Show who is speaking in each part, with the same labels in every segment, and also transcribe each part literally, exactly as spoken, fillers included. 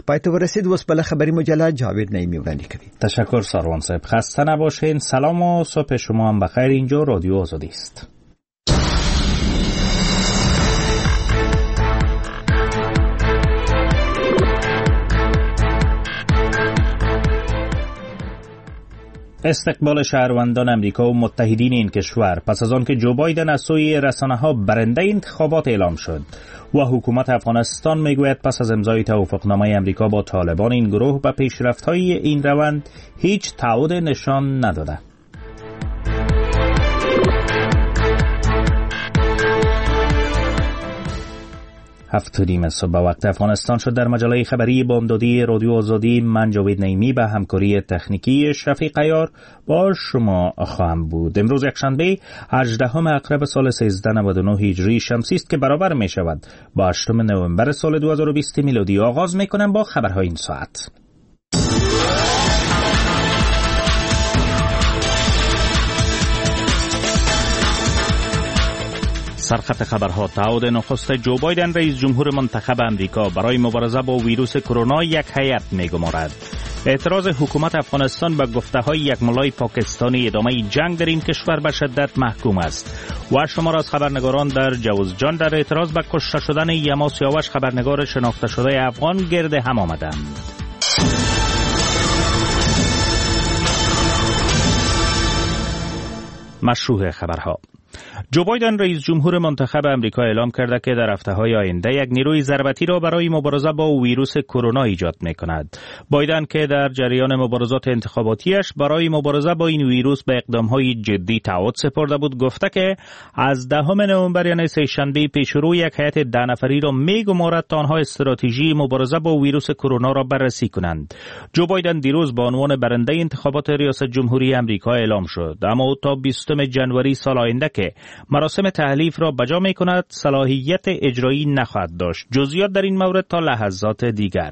Speaker 1: پایت ورسید. واسه بالا خبری مجله جاوید نعیمی ورانی کوي.
Speaker 2: تشکر ساروان صاحب. خسته نباشین. سلام و صبح شما هم بخیر. اینجا رادیو آزادی است. استقبال شهروندان امریکا و متحدین این کشور پس از آن که جو بایدن از سوی رسانه‌ها برنده انتخابات اعلام شد و حکومت افغانستان میگوید پس از امضای توافقنامه امریکا با طالبان این گروه به پیشرفت‌های این روند هیچ تعهد نشان نداده. هفت و نیم صبح وقت افغانستان شد. در مجله خبری بامدادی رادیو آزادی من جاوید نعیمی به همکاری تکنیکی شفیق عیار با شما خواهم بود. امروز یکشنبه هجدهم اکتبر سال سیزده نود و نه هجری شمسی است که برابر می شود با هشتم نوامبر سال دو هزار و بیست میلادی. آغاز می کنم با خبرهای این ساعت. سرخط خبرها. تعهد نخست جو بایدن رئیس جمهور منتخب امریکا برای مبارزه با ویروس کرونا یک هیئت می‌گمارد. اعتراض حکومت افغانستان به گفته‌های یک ملای پاکستانی ادامه جنگ در این کشور به شدت محکوم است. و شمار از خبرنگاران در جوزجان در اعتراض به کشته شدن یما سیاوش خبرنگار شناخته شده افغان گرد هم آمدند. مشروع خبرها. جو بایدن رئیس جمهور منتخب امریکا اعلام کرده که در هفته‌های آینده یک نیروی ضربتی را برای مبارزه با ویروس کرونا ایجاد می‌کند. بایدن که در جریان مبارزات انتخاباتیش برای مبارزه با این ویروس به اقدام‌های جدی تعهد سپرده بود، گفته که از دهم نوامبر یعنی سه‌شنبه پیشرو یک هیئت ده نفری را می‌گمارد تا آنها استراتژی مبارزه با ویروس کرونا را بررسی کنند. جو بایدن دیروز به عنوان برنده انتخابات ریاست جمهوری امریکا اعلام شد، اما تا بیستم ژانویه سال آینده که مراسم تحلیف را بجا می کند صلاحیت اجرایی نخواهد داشت. جزئیات در این مورد تا لحظات دیگر.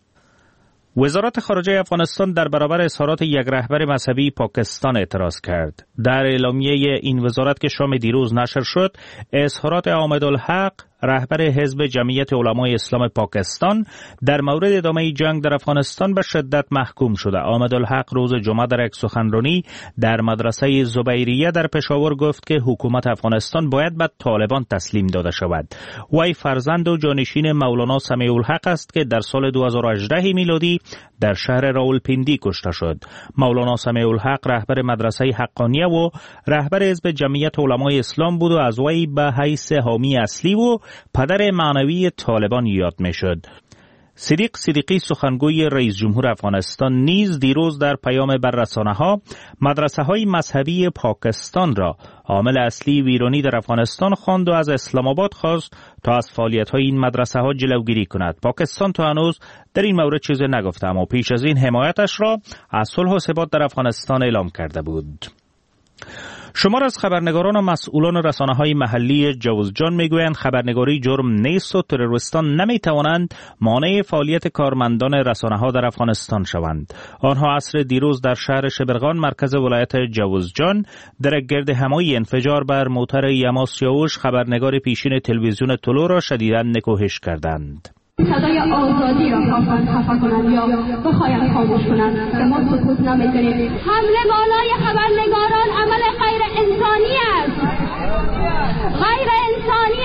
Speaker 2: وزارت خارجه افغانستان در برابر اظهارات یک رهبر مذهبی پاکستان اعتراض کرد. در اعلامیه این وزارت که شام دیروز نشر شد، اظهارات احمدالحق رهبر حزب جمعیت علمای اسلام پاکستان در مورد ادامه جنگ در افغانستان به شدت محکوم شده. احمدالحق روز جمعه در یک سخنرانی در مدرسه زبیریه در پشاور گفت که حکومت افغانستان باید به طالبان تسلیم داده شود. وی فرزند و جانشین مولانا سمیع الحق است که در سال دو هزار و هجده میلادی در شهر راولپیندی کشته شد. مولانا سمیع الحق رهبر مدرسه حقانیه و رهبر حزب جمعیت علمای اسلام بود و از وی به حیث حامی اصلی و پدر معنوی طالبان یاد می شد. صدیق صدیقی سخنگوی رئیس جمهور افغانستان نیز دیروز در پیام بر رسانه‌ها مدرسه های مذهبی پاکستان را عامل اصلی ویرانی در افغانستان خواند و از اسلام آباد خواست تا از فعالیت های این مدرسه ها جلوگیری کند. پاکستان تا هنوز در این مورد چیزی نگفته، اما پیش از این حمایتش را از صلح و ثبات در افغانستان اعلام کرده بود. شمار از خبرنگاران و مسئولان رسانه‌های محلی جوزجان میگویند خبرنگاری جرم نیست و تروریستان نمیتوانند مانع فعالیت کارمندان رسانه‌ها در افغانستان شوند. آنها عصر دیروز در شهر شبرغان مرکز ولایت جوزجان در گرد همایی انفجار بر موتر یما سیاوش خبرنگار پیشین تلویزیون طلوع را شدیداً نکوهش کردند.
Speaker 3: صدای آزادی را خواهند خفه کنند یا بخواهند خاموش کنند که ما سکوت نمی‌کنیم. حمله بالای خبرنگاران عمل غیر انسانی است. غیر انسانی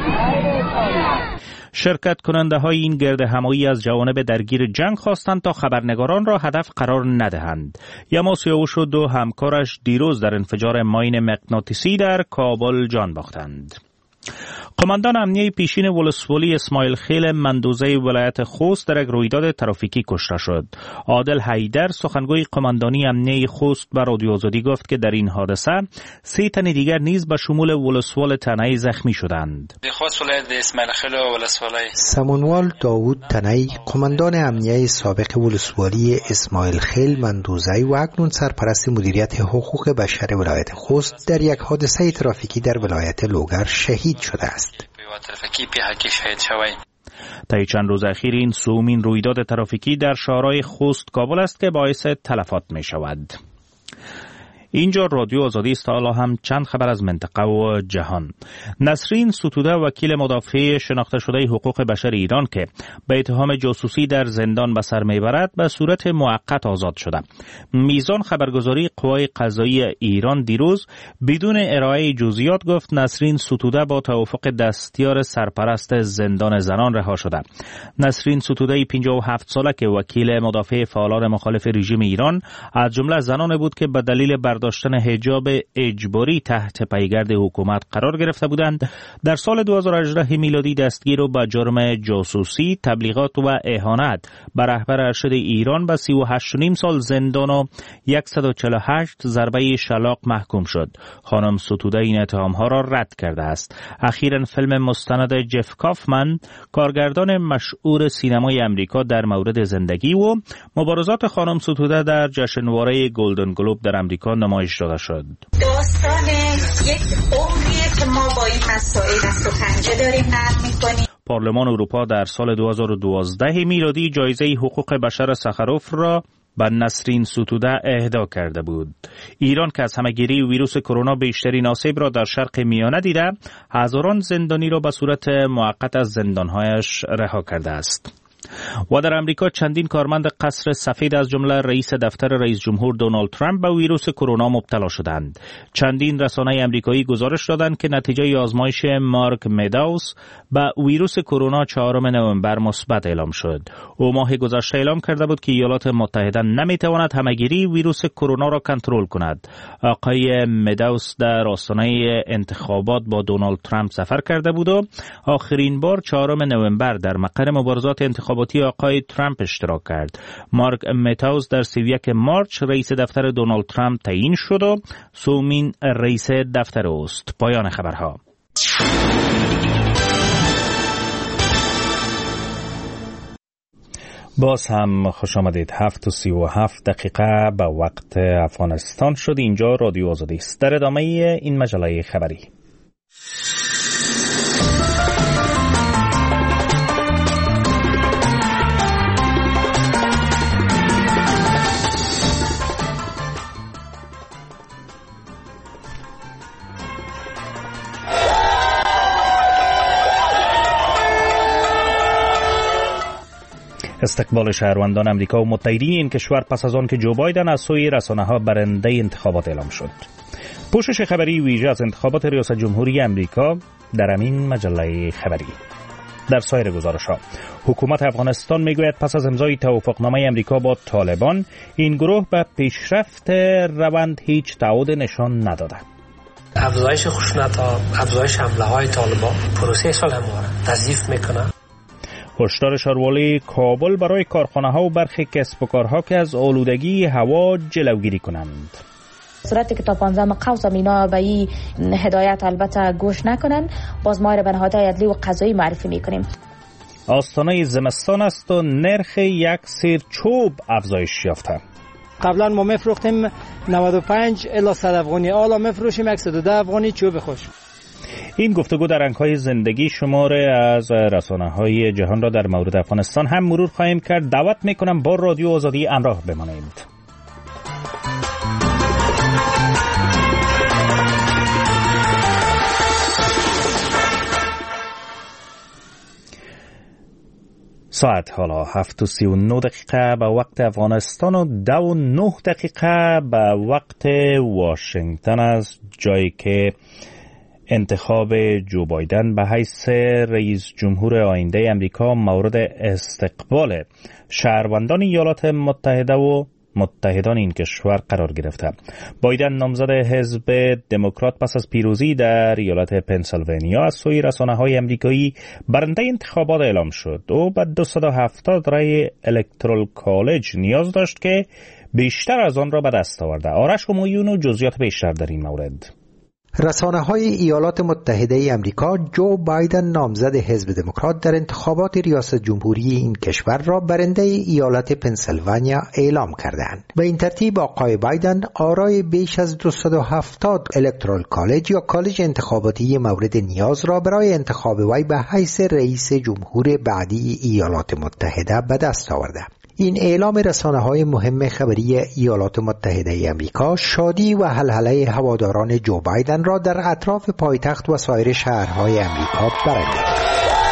Speaker 3: است.
Speaker 2: شرکت کننده های این گرد همایی از جوانب درگیر جنگ خواستند تا خبرنگاران را هدف قرار ندهند. یما سیاوش و دو همکارش دیروز در انفجار ماین مغناطیسی در کابل جان باختند. قماندان امنیه پیشین ولسوالی اسماعیل خیل مندوزه ولایت خوست در یک رویداد ترافیکی کشته شد. عادل حیدر سخنگوی قماندانی امنیه خوست به رادیو آزادی گفت که در این حادثه سه تن دیگر نیز به شمول ولسوال تنی زخمی شدند.
Speaker 4: خوست ولایت اسماعیل خیل و ولسوالی
Speaker 5: سمنوال داوود تنی قماندان امنیه سابق ولسوالی اسماعیل خیل مندوزه و اکنون سرپرست مدیریت حقوق بشر ولایت خوست در یک حادثه ترافیکی در ولایت لوگر شهید شده است.
Speaker 2: طی چند روز اخیر این سومین رویداد ترافیکی در شهرهای خوست کابل است که باعث تلفات می شود. اینجا رادیو آزادی است. حالا هم چند خبر از منطقه و جهان. نسرین ستوده وکیل مدافع شناخته شده حقوق بشر ایران که به اتهام جاسوسی در زندان به سر میبرد به صورت موقت آزاد شده. میزان خبرگزاری قوای قضایی ایران دیروز بدون ارائه جزئیات گفت نسرین ستوده با توافق دستیار سرپرست زندان زنان رها شده. نسرین ستوده پنجاه و هفت ساله که وکیل مدافع فعالان مخالف رژیم ایران از جمله زنان بود که به دلیل برداشتن حجاب اجباری تحت پیگرد حکومت قرار گرفته بودند در سال دو هزار و هجده میلادی دستگیر و به جرم جاسوسی، تبلیغات و اهانت به رهبر ارشد ایران به سی و هشت و نیم سال زندان و صد و چهل و هشت ضربه شلاق محکوم شد. خانم ستوده این اتهامها را رد کرده است. اخیراً فیلم مستند جف کافمن کارگردان مشهور سینمای امریکا در مورد زندگی و مبارزات خانم ستوده در جشنواره گلدن گلوب در امریکا نمایش داده شد.
Speaker 6: داستان یک عمریه که ما با این مسائل دست و پنجه داریم نرم می‌کنیم.
Speaker 2: پارلمان اروپا در سال دو هزار و دوازده میلادی جایزه حقوق بشر سخروف را به نسرین ستوده اهدا کرده بود. ایران که از همه‌گیری ویروس کرونا بیشترین آسیب را در شرق میانه دیده، هزاران زندانی را به صورت موقت از زندانهایش رها کرده است. و در امریکا چندین کارمند قصر سفید از جمله رئیس دفتر رئیس جمهور دونالد ترامپ به ویروس کرونا مبتلا شدند. چندین رسانه امریکایی گزارش دادند که نتیجه آزمایش مارک مداوس به ویروس کرونا چهارم نوامبر مثبت اعلام شد. او ماه گذشته اعلام کرده بود که ایالات متحده نمیتواند همه‌گیری ویروس کرونا را کنترل کند. آقای مداوس در آستانه انتخابات با دونالد ترامپ سفر کرده بود و آخرین بار چهارم نوامبر در مقر مبارزات انتخاباتی آقای ترامپ اشتراک کرد. مارک مداوس در سی و یک مارچ رئیس دفتر دونالد ترامپ تعیین شد و سومین رئیس دفتر اوست. پایان خبرها. باز هم خوش آمدید. هفت و سی و هفت دقیقه به وقت افغانستان شد. اینجا رادیو آزادی است. در ادامه این مجله خبری استقبال شهروندان امریکا و متحدین این کشور پس از آن که جو بایدن از سوی رسانه‌ها برنده انتخابات اعلام شد. پوشش خبری ویژه از انتخابات ریاست جمهوری امریکا در همین مجله خبری. در سایر گزارش‌ها حکومت افغانستان میگوید پس از امضای توافقنامه امریکا با طالبان این گروه به پیشرفت روند هیچ تعهد نشان نداده.
Speaker 7: افزایش خشونت‌ها، افزایش حمله‌های طالبان پروسه صلح ما را تضعیف می‌کنه.
Speaker 2: هشدار شاروالی کابل برای کارخانه‌ها و برخی کسب و کارها که از آلودگی هوا جلوگیری کنند.
Speaker 8: صورتی که تا پانزدهم قوس اینا به این هدایت البته گوش نکنن، باز ما را به نهادهای عدلی و قضایی معرفی میکنیم.
Speaker 2: آستانه زمستان است و نرخ یک سیر چوب افزایش یافته.
Speaker 9: قبلا ما میفروختیم نود و پنج الی صد افغانی، حالا میفروشیم صد و ده افغانی چوب خوش.
Speaker 2: این گفتگو در رنگ‌های زندگی شماره از رسانه‌های جهان را در مورد افغانستان هم مرور خواهیم کرد. دعوت می‌کنم با رادیو آزادی همراه بمانید. ساعت حالا هفت و سی و نه دقیقه به وقت افغانستان و دو و نه دقیقه به وقت واشنگتن است، جایی که انتخاب جو بایدن به حیث رئیس جمهور آینده امریکا مورد استقبال شهروندان ایالات متحده و متحدان این کشور قرار گرفته. بایدن نامزد حزب دموکرات پس از پیروزی در ایالت پنسیلوانیا از سوی رسانه‌های امریکایی برنده انتخابات اعلام شد. او به دویست و هفتاد رای الکترال کالج نیاز داشت که بیشتر از آن را به دست آورده. آرش همایون و جزئیات بیشتر در این مورد.
Speaker 5: رسانه‌های ایالات متحده امریکا جو بایدن نامزد حزب دموکرات در انتخابات ریاست جمهوری این کشور را برنده ایالت پنسیلوانیا اعلام کردند. به این ترتیب آقای بایدن آرای بیش از دویست و هفتاد الکترال کالج یا کالج انتخاباتی مورد نیاز را برای انتخاب وی به حیث رئیس جمهور بعدی ایالات متحده به دست آورده. این اعلام رسانه‌های مهم خبری ایالات متحده آمریکا شادی و هلهله هواداران جو بایدن را در اطراف پایتخت و سایر شهرهای آمریکا برانگیخت.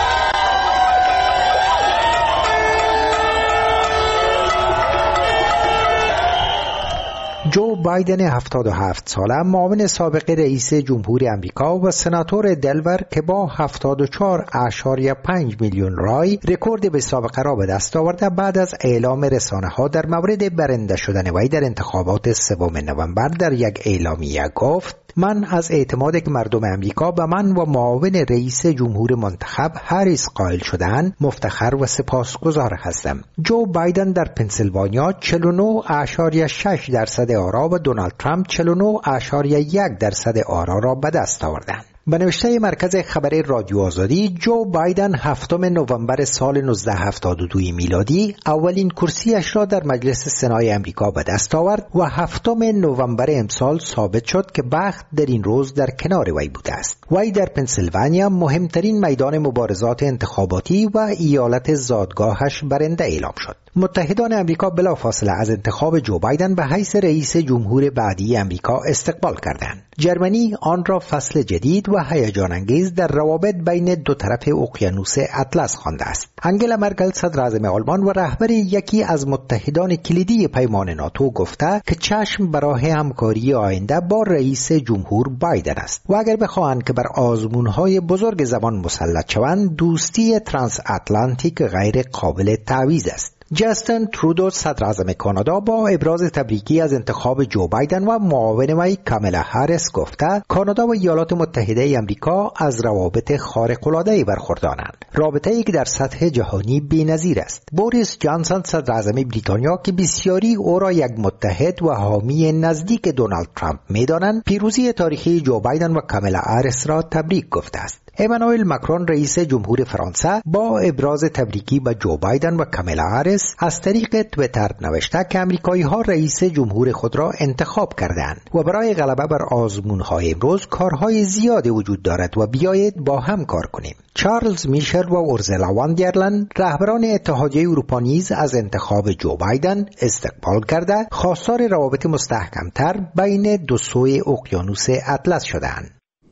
Speaker 5: جو بایدن هفتاد و هفت ساله معاون سابق رئیس جمهور آمریکا و سناتور دلور که با هفتاد و چهار اعشاریه پنج میلیون رای رکورد به سابقه را به دست آورده بعد از اعلام رسانه‌ها در مورد برنده شدن وی در انتخابات سوم نوامبر در یک اعلامیه گفت: من از اعتمادی که مردم امریکا به من و معاون رئیس جمهور منتخب هریس قائل شده‌اند مفتخر و سپاسگزار هستم. جو بایدن در پنسیلوانیا چهل و نه اعشاریه شش درصد آرا و دونالد ترامپ چهل و نه اعشاریه یک درصد آرا را به دست آوردند. به نوشته مرکز خبر رادیو آزادی، جو بایدن هفتم نوامبر سال نوزده هفتاد و دو میلادی اولین کرسیش را در مجلس سنای امریکا به دست آورد و هفتم نوامبر امسال ثابت شد که بخت در این روز در کنار وی بوده است. وی در پنسیلوانیا مهمترین میدان مبارزات انتخاباتی و ایالت زادگاهش برنده اعلام شد. متحدان امریکا بلافاصله از انتخاب جو بایدن به حیث رئیس جمهور بعدی امریکا استقبال کردند. جرمنی آن را فصل جدید و هیجان انگیز در روابط بین دو طرف اقیانوس اطلس خوانده است. انگلا مرکل صدر اعظم آلمان و رهبر یکی از متحدان کلیدی پیمان ناتو گفته که چشم برای همکاری آینده با رئیس جمهور بایدن است و اگر بخواهند که بر آزمونهای بزرگ زمان مسلط شوند، دوستی ترانس اتلانتیک غیر قابل تعویض است. جاستین ترودو صدر اعظم کانادا با ابراز تبریکی از انتخاب جو بایدن و معاون وی کاملا هریس گفته کانادا و ایالات متحده آمریکا از روابط خارق‌العاده‌ای برخوردارند، رابطه‌ای که در سطح جهانی بی‌نظیر است. بوریس جانسون صدر اعظم بریتانیا که بسیاری او را یک متحد و حامی نزدیک دونالد ترامپ می‌دانند، پیروزی تاریخی جو بایدن و کاملا هریس را تبریک گفته است. امانوئل ماکرون رئیس جمهور فرانسه با ابراز تبریکی به جو بایدن و کاملا هریس از طریق توییتر نوشته که امریکایی‌ها رئیس جمهور خود را انتخاب کردند و برای غلبه بر آزمون‌های امروز کارهای زیادی وجود دارد و بیایید با هم کار کنیم. چارلز میشل و اورزلا وان در لین رهبران اتحادیه اروپا نیز از انتخاب جو بایدن استقبال کرده خواستار روابط مستحکم‌تر بین دو سوی اقیانوس اطلس شدند.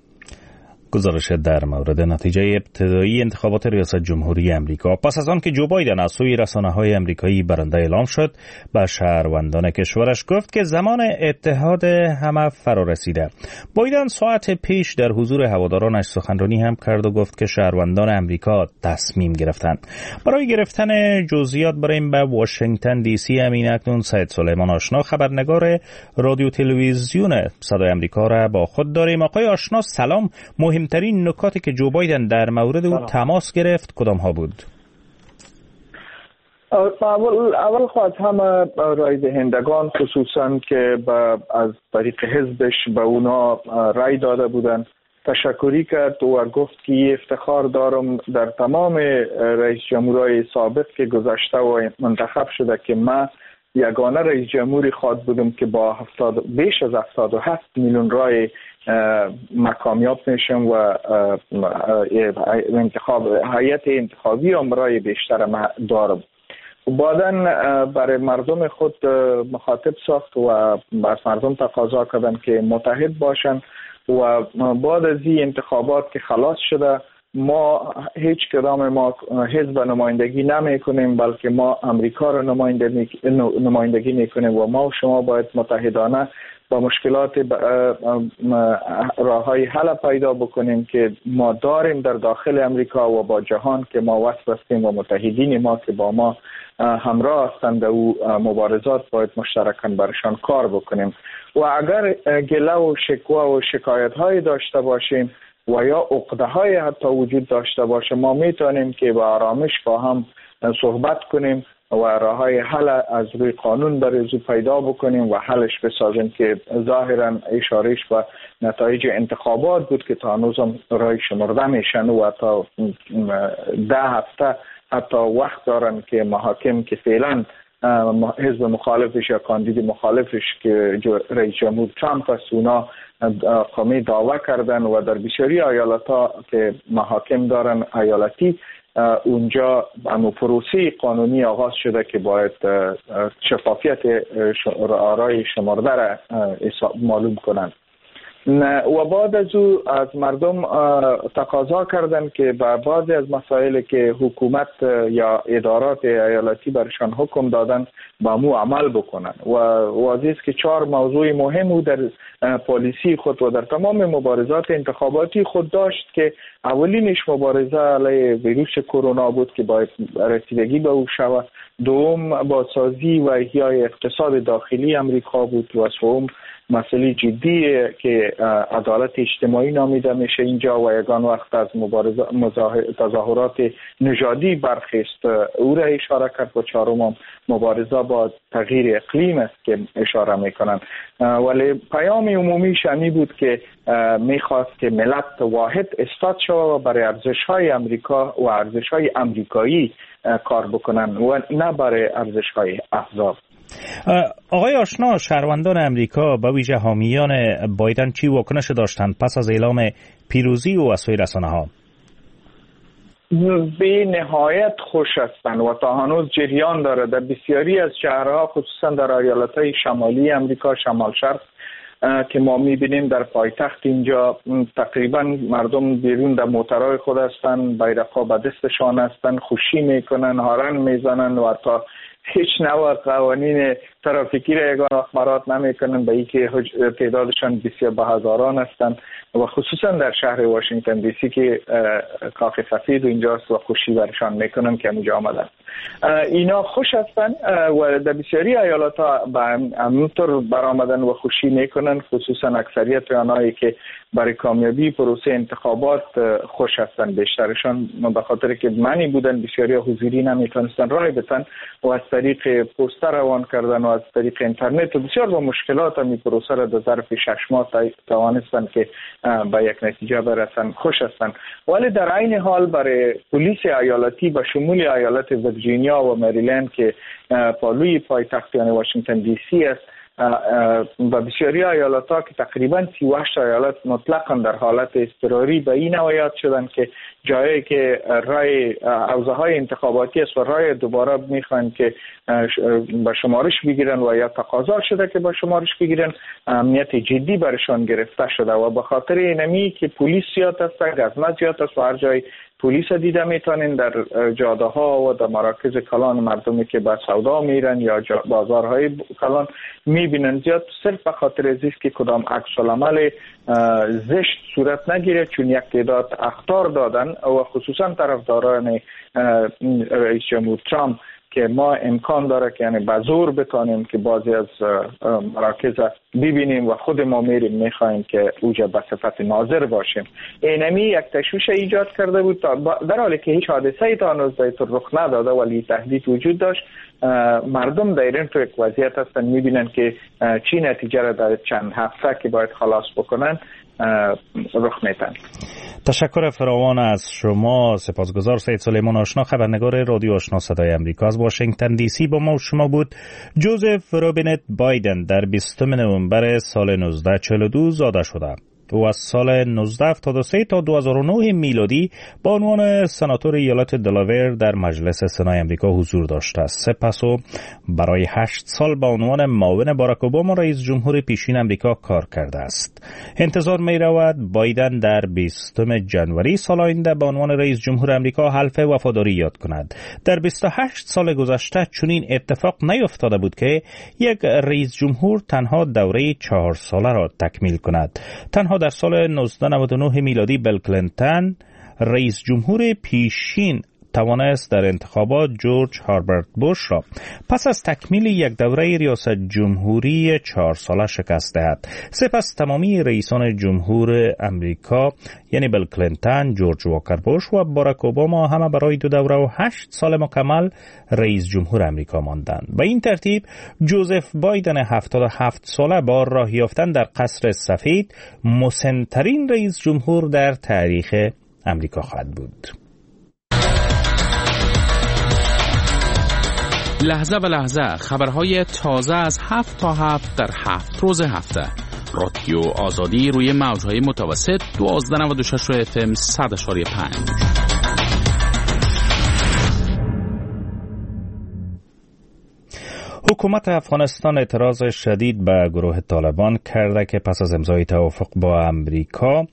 Speaker 2: گزارش در مورد نتیجه ابتدایی انتخابات ریاست جمهوری امریکا پس از آن که جو بایدن از سوی رسانه‌های امریکایی برنده اعلام شد، به شهروندان کشورش گفت که زمان اتحاد همه فرا رسیده. بایدن ساعت پیش در حضور هوادارانش سخنرانی هم کرد و گفت که شهروندان امریکا تصمیم گرفتند. برای گرفتن جزئیات بریم به واشنگتن دی سی. همین اکنون سید سلیمان آشنا خبرنگار رادیو تلویزیون صدای امریکا را با خود داریم. آقای آشنا سلام. مهم مهمترین نکاتی که جو بایدن در مورد او تماس گرفت کدام ها بود؟
Speaker 10: اول اول خواهد همه رای دهندگان خصوصا که از طریق حزبش به اونا رای داده بودن تشکری کرد و گفت که افتخار دارم در تمام رئیس جمهورهای سابق که گذشته و منتخب شده که من یگانه رئیس جمهوری خواهد بودم که با هفتاد بیش از هفتاد و هفت میلیون رای ما کامیاب میشم و انتخاب هیئت انتخابی هم رای بیشتر ما دارم. بعدن برای مردم خود مخاطب ساخت و از مردم تقاضا کردن که متحد باشن و بعد از این انتخابات که خلاص شده ما هیچ کدام ما حزب نمایندگی نمی کنیم بلکه ما امریکا را نمایندگی می کنیم و ما و شما باید متحدانه با مشکلات راههای حل پیدا بکنیم که ما داریم در داخل امریکا و با جهان که ما وصل هستیم و متحدین ما که با ما همراه هستند و مبارزات باید مشترکاً برشان کار بکنیم و اگر گله و شکوه و شکایت های داشته باشیم و یا عقده های حتی وجود داشته باشه ما میتونیم که با آرامش با هم صحبت کنیم و راه های حل از روی قانون برای پیدا بکنیم و حلش بسازیم که ظاهرا اشارهش به نتایج انتخابات بود که تا هنوزم رای شمرده میشن و تا ده هفته حتی وقت دارن که محاکم که فعلا حزب مخالفش یا کاندید مخالفش که رئیس جمهور ترامپ است اونا قامی دعوا کردن و در بسیاری ایالت‌ها که محاکم دارن ایالتی اونجا اما پروسه قانونی آغاز شده که باید شفافیت آرای شمارده را معلوم کنند. و بعد از او از مردم تقاضا کردن که با بعضی از مسائل که حکومت یا ادارات ایالتی برشان حکم دادن با مو عمل بکنن و واضح است که چهار موضوع مهم در پالیسی خود و در تمام مبارزات انتخاباتی خود داشت که اولینش مبارزه علیه ویروس کرونا بود که باید رسیدگی به او شود، دوم بازسازی و احیای اقتصاد داخلی امریکا بود و سوم مسئله جدی که عدالت اجتماعی نامیده میشه اینجا و یگان وقت از مبارزه تظاهرات نژادی برخیست او را اشاره کرد و چهارم مبارزه با تغییر اقلیم است که اشاره میکنن. ولی پیام عمومی شمی بود که میخواست که ملت واحد استاد شود و برای ارزش‌های امریکا و ارزش‌های امریکایی کار بکنن و نه برای ارزش‌های احزاب.
Speaker 2: آقای آشنا، شهروندان امریکا به ویژه حامیان بایدن چی واکنش داشتند پس از اعلام پیروزی او از سوی رسانه‌ها؟
Speaker 10: به نهایت خوش هستند و تا هنوز جریان داره در بسیاری از شهرها، خصوصا در ایالت‌های شمالی امریکا، شمال شرق که ما می‌بینیم در پایتخت اینجا تقریبا مردم بیرون در موترهای خود هستند، بیرق‌ها به دستشان هستند، خوشی میکنن، هارن میزنن و تا هیچ نوع قوانین ترافیکی را یگان اخمارات نمیکنن به اینکه تعدادشان بسیار به هزاران هستند و خصوصا در شهر واشنگتن دی سی که کاخ سفید اینجاست و خوشی برشان میکنن که اینجا آمدن. اینا خوش هستند و در بسیاری ایالات ها به همونطور برآمدن و خوشی میکنن، خصوصا اکثریت آنهایی که برای کامیابی پروسه انتخابات خوش هستند. بیشترشان به خاطر که معنی بودن بسیاری حضوری نمیتونستن رای بدن و از طریق پوستر روان کردن و از طریق اینترنت و بسیار با مشکلات می پروسه را در ظرف شش ماه توانستن که به یک نتیجه برسن. خوش هستند. ولی در عین حال برای پلیس ایالتی به شمول ایالت ویرجینیا و مریلند که پالوی پایتخت یعنی واشنگتن دی سی است و بسیاری ایالت‌ها که تقریبا سی و هشت ایالت مطلقاً در حالت اضطراری به این نوعیت شدن که جایی که رای حوزه‌های انتخاباتی است و رای دوباره میخوان که به شمارش بگیرن و یا تقاضا شده که به شمارش بگیرن، امنیت جدی برشان گرفته شده و به خاطر اینمی که پلیس زیاد است، گزمه زیاد است و هر جای پلیس دیده میتونین در جاده ها و در مراکز کلان مردمی که به سودا میرن یا بازارهای کلان میبینن زیاد، صرف به خاطر از است که کدام عکس العمل زشت صورت نگیره، چون یک تعداد اخطار دادن و خصوصا طرفداران رئیس جمهور ترامپ که ما امکان داره که یعنی به زور بتانیم که بعضی از مراکز ببینیم و خود ما میریم میخوایم که اوجا به صفت ناظر باشیم. اینمی یک تشویش ایجاد کرده بود در حالی که هیچ حادثه‌ای تا هنوز رخ نداده ولی تهدید وجود داشت. مردم در این تو یک وضعیت هستن میبینن که چی نتیجه را در چند هفته که باید خلاص بکنن رخ میدن.
Speaker 2: تشکر فراوان از شما. سپاسگزار. سید سلیمان آشنا، خبرنگار رادیو آشنا صدای امریکا از واشنگتن دی سی با ما و شما بود. جوزف رابینت بایدن در بیستم نوامبر سال نوزده چهل و دو زاده شده. او از سال نوزده هفتاد و سه تا دو هزار و نه میلادی با عنوان سناتور ایالت دلاور در مجلس سنای امریکا حضور داشته است. سپس او برای هشت سال با عنوان معاون باراک اوباما رئیس جمهور پیشین امریکا کار کرده است. انتظار می رود بایدن در بیستم جنوری سال آینده با عنوان رئیس جمهور امریکا حلف وفاداری یاد کند. در بیست و هشت سال گذشته چنین اتفاق نیفتاده بود که یک رئیس جمهور تنها دوره چهار ساله را تکمیل کند. تنها در سال نوزده نود و نه میلادی بیل کلینتون رئیس جمهور پیشین توانست در انتخابات جورج هربرت بوش را پس از تکمیل یک دوره ریاست جمهوری چهار ساله شکست دهد. سپس تمامی رئیسان جمهور امریکا یعنی بیل کلینتون، جورج واکر بوش و باراک اوباما همه برای دو دوره و هشت سال مکمل رئیس جمهور امریکا ماندند. به این ترتیب جوزف بایدن هفتاد و هفت ساله با راه یافتن در قصر سفید مسن‌ترین رئیس جمهور در تاریخ امریکا خواهد بود.
Speaker 11: لحظه به لحظه خبرهای تازه از هفت تا هفت در هفت روز هفته. رادیو آزادی روی موجهای متوسط دوازده نود و شش اف ام صد و پنج.
Speaker 2: حکومت افغانستان اعتراض شدید به گروه طالبان کرده که پس از امضای توافق با امریکا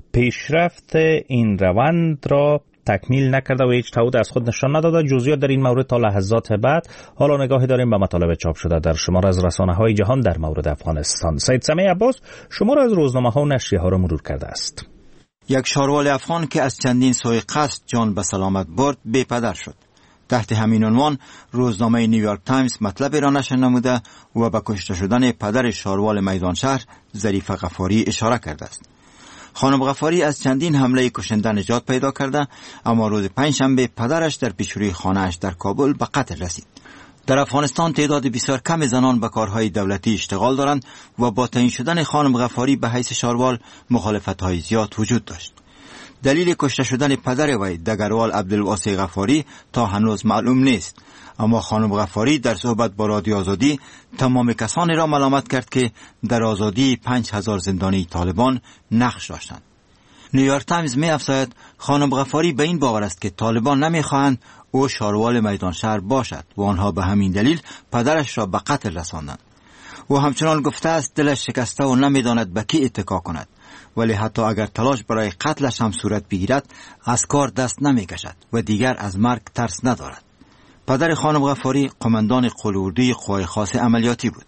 Speaker 2: پیشرفت این روند را تکمیل نکرده و هیچ تعهد از خود نشان نداده. جزئیات در این مورد تا لحظات بعد. حالا نگاهی داریم به مطالب چاپ شده در شمار از رسانه‌های جهان در مورد افغانستان. سید سمیع عباس شمار از روزنامه‌ها و نشریه‌ها را مرور کرده است.
Speaker 12: یک شاروال افغان که از چندین سوء قصد جان به سلامت برد بی پدر شد. تحت همین عنوان روزنامه نیویورک تایمز مطلب را نشر نموده و به کشته شدن پدر شاروال میدان شهر ظریف غفاری اشاره کرده است. خانم غفاری از چندین حمله کشنده نجات پیدا کرده، اما روز پنجشنبه پدرش در پیشروی خانه‌اش در کابل به قتل رسید. در افغانستان تعداد بسیار کم زنان به کارهای دولتی اشتغال دارند و با تعیین شدن خانم غفاری به حیث شاروال مخالفت‌های زیاد وجود داشت. دلیل کشته شدن پدر وی دگروال عبدالواسع غفاری تا هنوز معلوم نیست، اما خانم غفاری در صحبت با رادیو آزادی تمام کسانی را ملامت کرد که در آزادی پنج هزار زندانی طالبان نقش داشتند. نیویورک تایمز می افزاید خانم غفاری به این باور است که طالبان نمیخواهند او شاروال میدان شهر باشد و آنها به همین دلیل پدرش را به قتل رساندند. او همچنان گفته است دلش شکسته و نمیداند به کی اتکا کند، ولی حتی اگر تلاش برای قتلش هم صورت بگیرد از کار دست نمی کشد و دیگر از مرگ ترس ندارد. پدر خانم غفاری قماندان قلوردی قوای خاص عملیاتی بود.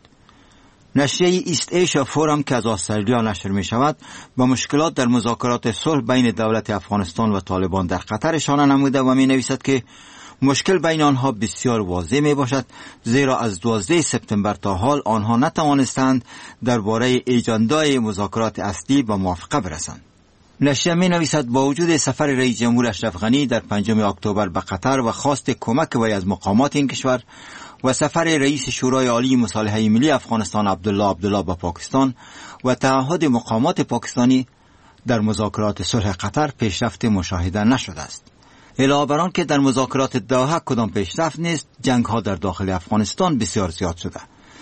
Speaker 12: نشریه ایست ایشیا فورم که از استرالیا نشر می شود با مشکلات در مذاکرات صلح بین دولت افغانستان و طالبان در قطر اشاره نموده و می نویسد که مشکل بین آنها بسیار واضح می باشد، زیرا از دوازده سپتامبر تا حال آنها نتوانستند درباره اجندای مذاکرات اصلی به موافقه برسند. نشریه می نویسد با وجود سفر رئیس جمهور اشرف غنی در پنجم اکتبر به قطر و خواست کمک وی از مقامات این کشور و سفر رئیس شورای عالی مصالحه ملی افغانستان عبدالله عبدالله به پاکستان و تعهد مقامات پاکستانی در مذاکرات صلح قطر پیشرفت مشاهده نشده است. علاوه بر آن که در مذاکرات دوحه کدام پیشرفت نیست، جنگ ها در داخل افغانستان بسیار زیاد شده.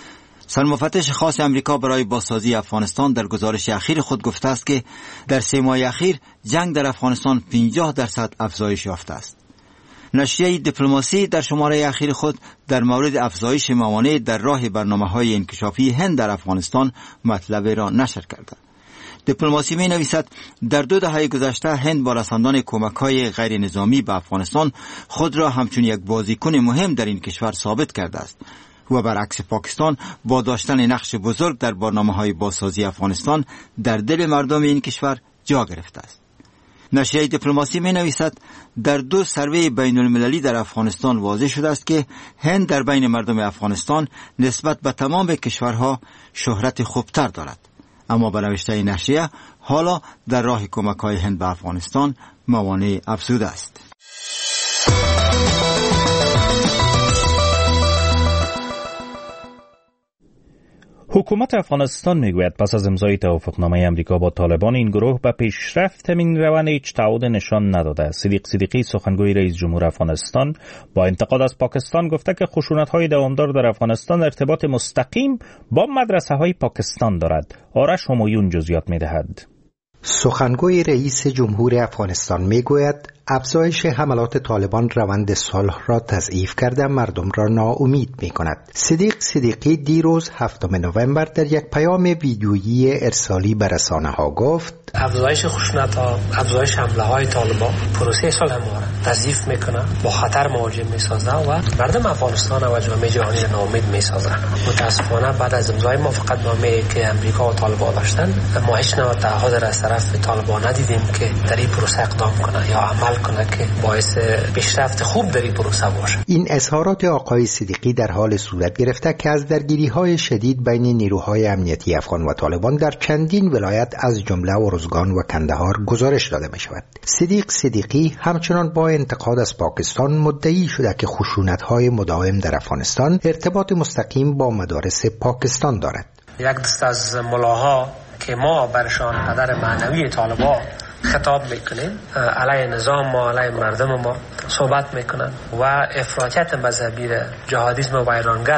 Speaker 12: سرمفتش خاص امریکا برای بازسازی افغانستان در گزارش اخیر خود گفته است که در سه ماه اخیر جنگ در افغانستان پنجاه درصد افزایش یافته است. نشریه دیپلماسی در شماره اخیر خود در مورد افزایش موانع در راه برنامه‌های انکشافی هند در افغانستان مطلب را نشر کرده. دیپلماسی می نویسد در دو دهه گذشته هند با رساندن کمک‌های غیر نظامی به افغانستان خود را همچون یک بازیکن مهم در این کشور ثابت کرده است و برعکس پاکستان با داشتن نقش بزرگ در برنامه‌های بازسازی افغانستان در دل مردم این کشور جا گرفته است. نشریه دیپلماسی می نویسد در دو سروی بین المللی در افغانستان واضح شده است که هند در بین مردم افغانستان نسبت به تمام کشورها شهرت خوبتر دارد، اما به نوشته نشریه حالا در راه کمک‌های هند به افغانستان موانع افزوده است.
Speaker 2: حکومت افغانستان میگوید پس از امضای توافقنامه امریکا با طالبان این گروه به پیشرفت این روند هیچ تعهد نشان نداده. صدیق صدیقی سخنگوی رئیس جمهور افغانستان با انتقاد از پاکستان گفته که خشونت‌های دوامدار در افغانستان ارتباط مستقیم با مدرسه‌های پاکستان دارد. آرش همایون جزئیات می‌دهد.
Speaker 5: سخنگوی رئیس جمهور افغانستان میگوید افزایش حملات طالبان روند صلح را تضعیف کرده مردم را ناامید می کند. صدیق صدیقی دیروز هفتم نوامبر در یک پیام ویدیویی ارسالی به رسانه ها گفت
Speaker 7: افزایش خشونت‌ها، افزایش حمله‌های طالبان پروسه صلح ما را تضعیف میکنه، با خطر مواجه میسازه و مردم افغانستان و جامعه جهانی را ناامید میسازه. متاسفانه بعد از امضای موافقتنامه که امریکا و طالبان داشتن، ما هیچ نوع تعهد را از طرف طالبان ندیدیم که در این پروسه اقدام کنه یا عمل کنه که باعث پیشرفت خوب در این پروسه باشه.
Speaker 5: این اظهارات آقای صدیقی در حال صورت گرفته که از درگیری‌های شدید بین نیروهای امنیتی افغان و طالبان در چندین ولایت از جمله ارزگان و کندهار گزارش داده می شود. صدیق صدیقی همچنان با انتقاد از پاکستان مدعی شده که خشونت‌های مداوم در افغانستان ارتباط مستقیم با مدارس پاکستان دارد.
Speaker 7: یک دست از ملاها که ما برشان پدر معنوی طالبان خطاب میکنیم، علیه نظام ما، علیه مردم ما صحبت میکنن و افراطیت مذهبی جهادیسم و ویرانگر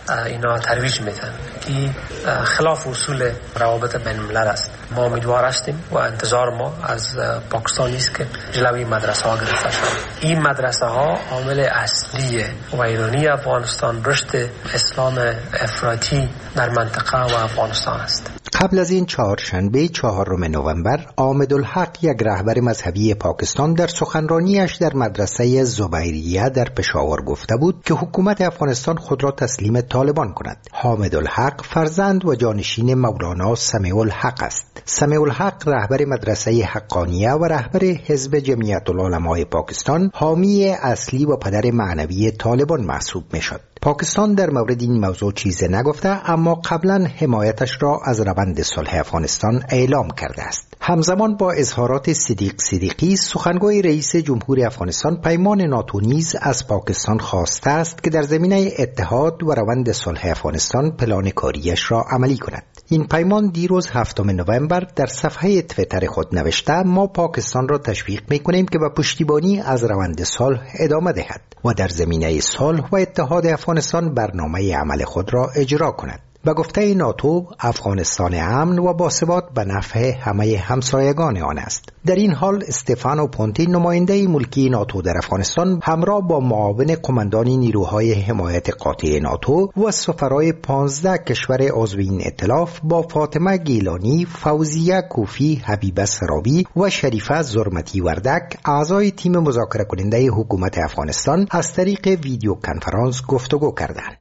Speaker 7: اینا ترویج میدن که خلاف اصول روابط بین الملل است. ما امیدوار هستیم و انتظار ما از پاکستانی است که جلوی مدرسه ها گرفته شود. این مدرسه ها عامل اصلی ویرانی افغانستان، رشد اسلام افراطی در منطقه و افغانستان است.
Speaker 5: قبل از این چهارشنبه چهارم نوامبر عامدالحق، یک رهبر مذهبی پاکستان، در سخنرانیش در مدرسه زبیریه در پشاور گفته بود که حکومت افغانستان خود را تسلیم طالبان کند. حامدالحق فرزند و جانشین مولانا سمیع الحق است. سمیع الحق رهبر مدرسه حقانیه و رهبر حزب جمعیت العلماء پاکستان، حامی اصلی و پدر معنوی طالبان محسوب می شد. پاکستان در مورد این موضوع چیزی نگفته، اما قبلا حمایتش را از روند صلح افغانستان اعلام کرده است. همزمان با اظهارات صدیق صدیقی، سخنگوی رئیس جمهور افغانستان، پیمان ناتو نیز از پاکستان خواسته است که در زمینه اتحاد و روند صلح افغانستان پلان کاریش را عملی کند. این پیمان دیروز هفتم نوامبر در صفحه توییتر خود نوشته: ما پاکستان را تشویق می‌کنیم که به پشتیبانی از روند صلح ادامه دهد و در زمینه صلح و اتحاد افغانستان برنامه عمل خود را اجرا کند. به گفته ناتو، افغانستان امن و باثبات به نفع همه همسایگان آن است. در این حال استفانو پونتی، نماینده ملکی ناتو در افغانستان، همراه با معاون قماندان نیروهای حمایت قاطع ناتو و سفرای پانزده کشور عضو این ائتلاف با فاطمه گیلانی، فوزیه کوفی، حبیبه سرابی و شریفه زرمتی وردک، اعضای تیم مذاکره کننده حکومت افغانستان، از طریق ویدیو کنفرانس گفتگو کردند.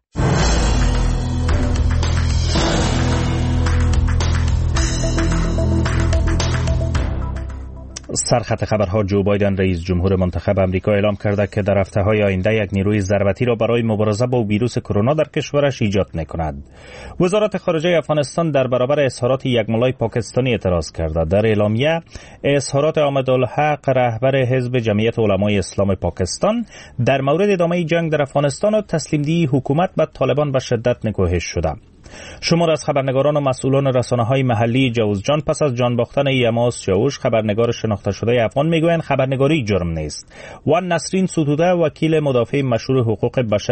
Speaker 2: سرخط خبرها: جو بایدن رئیس جمهور منتخب آمریکا اعلام کرده که در هفته‌های آینده یک نیروی ضربتی را برای مبارزه با ویروس کرونا در کشورش ایجاد می‌کند. وزارت خارجه افغانستان در برابر اظهارات یک ملای پاکستانی اعتراض کرده. در اعلامیه اظهارات عامدالحق، رهبر حزب جمعیت علمای اسلام پاکستان، در مورد ادامه جنگ در افغانستان و تسلیم‌دهی حکومت به طالبان به شدت نکوهش شده. شمار از خبرنگاران و مسئولان رسانه‌های محلی جوزجان پس از جان باختن یماس چاوش، خبرنگار شناخته شده افغان، میگویند خبرنگاری جرم نیست. و نسرین ستوده، وکیل مدافع مشهور حقوق بشر